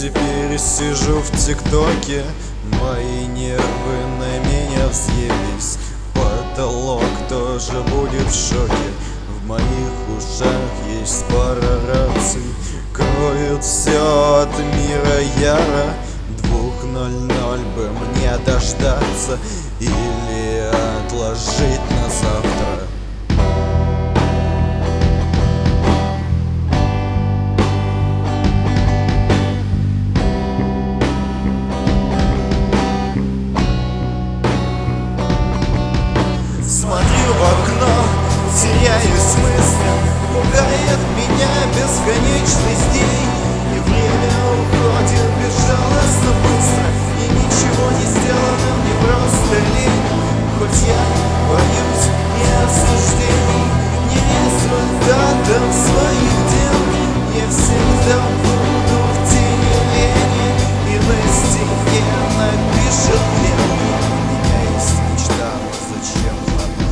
теперь сижу в ТикТоке, мои нервы на меня взъелись. Потолок тоже будет в шоке, в моих ушах есть пара раций. Кроют все от мира яро, 2:00 бы мне дождаться или отложить на завтра. Смотрю в окно, теряюсь в мыслях, пугает меня бесконечность дней. И время уходит безжалостно быстро, и ничего не сделано, мне просто лень. Хоть я боюсь не осуждений, не результатов своих дел, я всегда буду в тени лени, и на стене напишет мел. У меня есть мечта, но зачем она?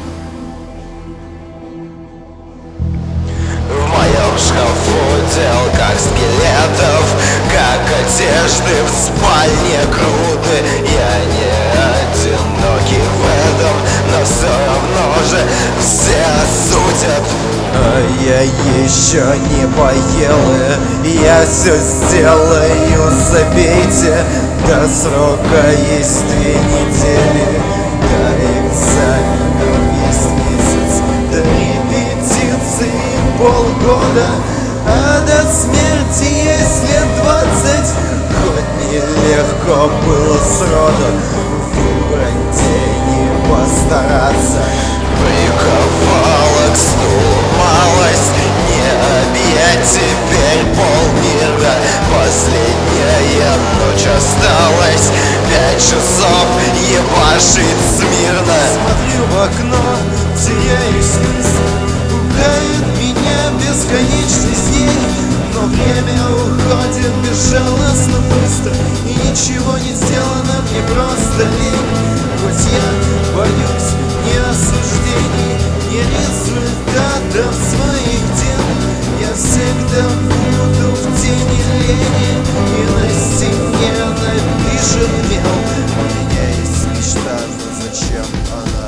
В моем шкафу дел как скелетов, как одежды в спальне груды. Я не одинокий в этом, но все равно же все осудят. А я еще не поел, и я все сделаю, забейте. До срока есть 2 недели, до экзаменов есть месяц, до репетиции полгода, а до смерти есть лет 20. Хоть нелегко было сроду выбрать день и постараться. Приковала к стулу малость, не объять теперь полмира. Последняя ночь осталась, 5 часов ебашить смирно. Смотрю в окно, теряюсь в мыслях, пугает меня бесконечность дней. Но время уходит безжалостно быстро, и ничего не сделано, мне просто лень. Хоть я боюсь не осуждений, не результатов своих дел, я всегда буду в тени лени, и на стене напишет мел. У меня есть мечта, но зачем она?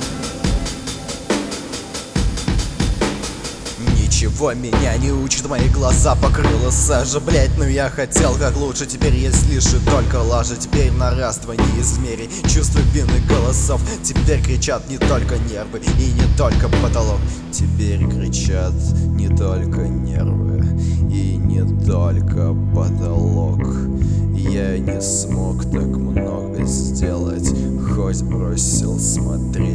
Ничего меня не учит, мои глаза покрыла сажа, блять, но я хотел как лучше, теперь есть лишь и только лажа. Теперь на раз-два не измерить чувства вины голосов, теперь кричат не только нервы и не только потолок. Теперь кричат не только нервы и не только потолок. Я не смог так много сделать, хоть бросил смотреть